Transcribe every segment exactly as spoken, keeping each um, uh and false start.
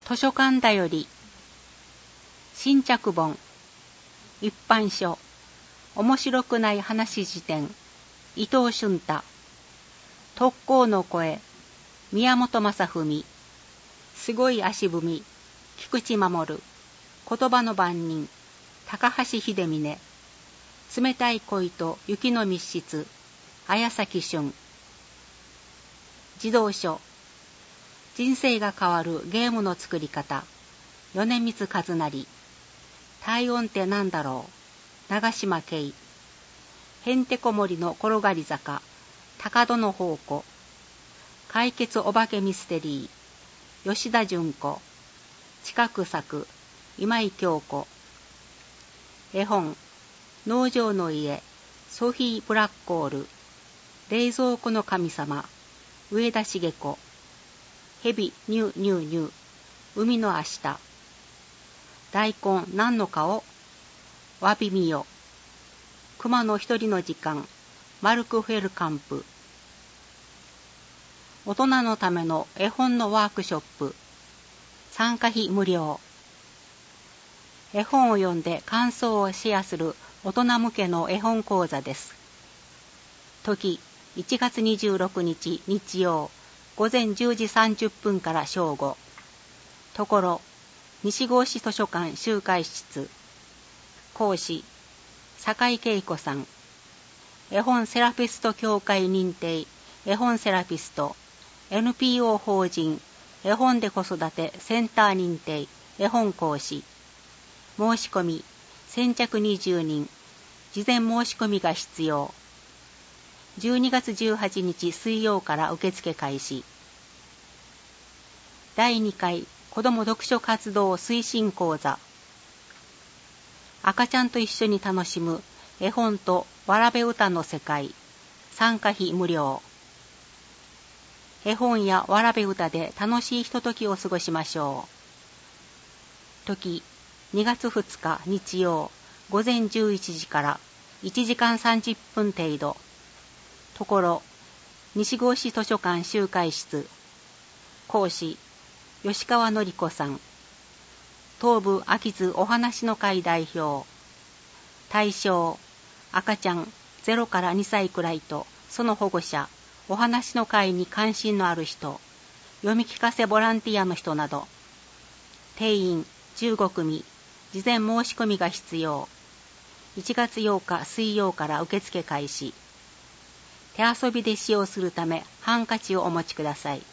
図書館だより新着本一般書面白くない話辞典伊藤俊太特攻の声宮本正文すごい足踏み菊池守言葉の番人高橋秀峰冷たい恋と雪の密室綾崎俊児童書人生が変わるゲームの作り方米光和成体温ってなんだろう長島圭へんてこ森の転がり坂高戸の宝庫解決お化けミステリー吉田純子近く咲く今井京子絵本農場の家ソフィー・ブラッコール冷蔵庫の神様上田茂子蛇ニューニューニュー海の明日大根何の顔わびみよ熊の一人の時間マルク・フェルカンプ大人のための絵本のワークショップ参加費無料絵本を読んで感想をシェアする大人向けの絵本講座です時いちがつにじゅうろくにち日曜午前じゅうじさんじゅっぷんから正午ところ西郷市図書館集会室講師坂井恵子さん絵本セラピスト協会認定絵本セラピスト エヌピーオー 法人絵本で子育てセンター認定絵本講師申し込み先着にじゅうにん事前申し込みが必要じゅうにがつじゅうはちにち水曜から受付開始だいにかい子ども読書活動推進講座赤ちゃんと一緒に楽しむ絵本とわらべ歌の世界参加費無料絵本やわらべ歌で楽しいひとときを過ごしましょう時にがつふつか日曜午前じゅういちじからいちじかんさんじゅっぷん程度ところ西郷市図書館集会室講師吉川典子さん東部秋津お話の会代表対象赤ちゃんゼロからにさいくらいとその保護者お話の会に関心のある人読み聞かせボランティアの人など定員じゅうごくみ事前申し込みが必要いちがつようか水曜から受付開始手遊びで使用するためハンカチをお持ちください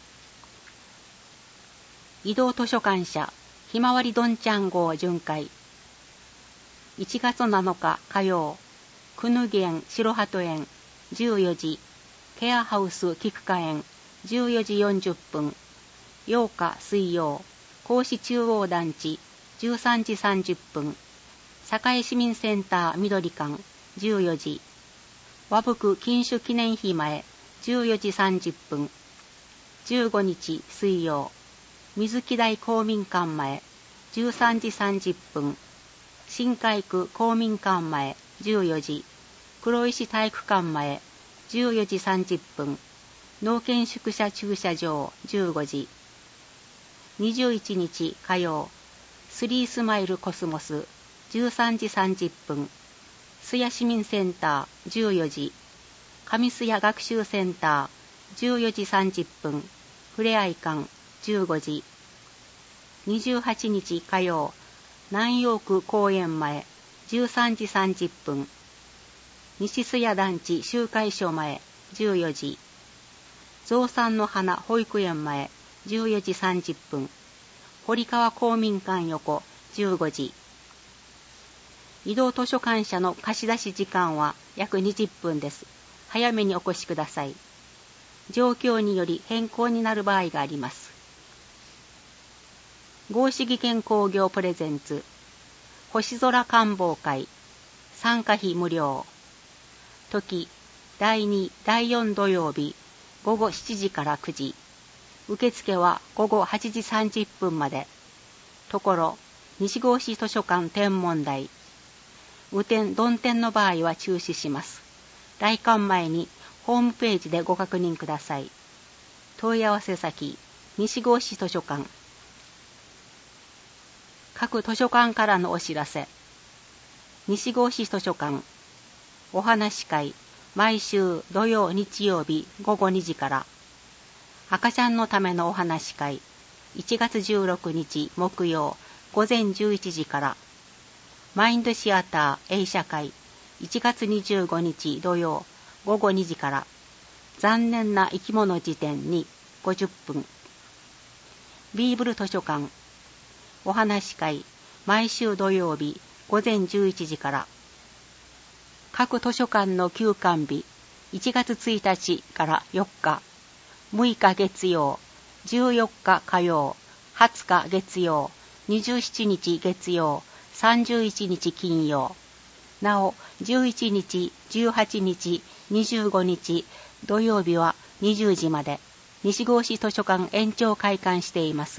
移動図書館社ひまわりどんちゃん号巡回いちがつなのか火曜くぬぎ園白鳩園じゅうよじケアハウス菊花園じゅうよじよんじゅっぷんようか水曜甲子中央団地じゅうさんじさんじゅっぷん堺市民センター緑館じゅうよじ和福禁酒記念碑前じゅうよじさんじゅっぷんじゅうごにち水曜水木台公民館前じゅうさんじさんじゅっぷん新海区公民館前じゅうよじ黒石体育館前じゅうよじさんじゅっぷん農研宿舎駐車場じゅうごじにじゅういちにち火曜スリースマイルコスモスじゅうさんじさんじゅっぷん須谷市民センターじゅうよじ上須谷学習センターじゅうよじさんじゅっぷんふれあい館じゅうごじにじゅうはちにち火曜南陽区公園前じゅうさんじさんじゅっぷん西須谷団地集会所前じゅうよじ増産の花保育園前じゅうよじさんじゅっぷん堀川公民館横じゅうごじ移動図書館社の貸し出し時間は約にじゅっぷんです早めにお越しください状況により変更になる場合があります合志健工業プレゼンツ星空観望会参加費無料時だいにだいよん土曜日ごごしちじからくじ受付はごごはちじさんじゅっぷんまでところ西郷市図書館天文台雨天曇天の場合は中止します来館前にホームページでご確認ください問い合わせ先西郷市図書館各図書館からのお知らせ。西郷市図書館お話し会、毎週土曜日曜日午後にじから。赤ちゃんのためのお話し会、いちがつじゅうろくにち木曜午前じゅういちじから。マインドシアター映写会、いちがつにじゅうごにち土曜午後にじから。残念な生き物辞典にごじゅっぷん。ビーブル図書館お話し会、毎週土曜日午前じゅういちじから。各図書館の休館日、いちがつついたちからよっか、むいか月曜、じゅうよっか火曜、はつか月曜、にじゅうしちにち月曜、さんじゅういちにち金曜。なお、じゅういちにち、じゅうはちにち、にじゅうごにち土曜日はにじゅうじまで西郷市図書館延長開館しています。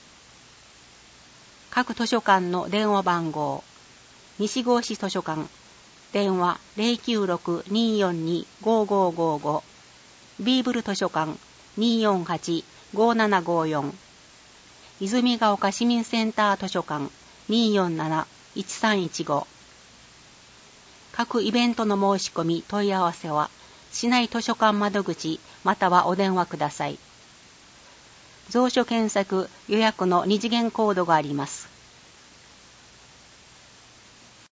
各図書館の電話番号、西郷市図書館電話 ゼロきゅうろく にーよんに ごーごーごーご、ビーブル図書館 にーよんはち ごーななごーよん、泉ヶ丘市民センター図書館 にーよんなな いちさんいちご。各イベントの申し込み問い合わせは市内図書館窓口またはお電話ください。蔵書検索予約の二次元コードがあります。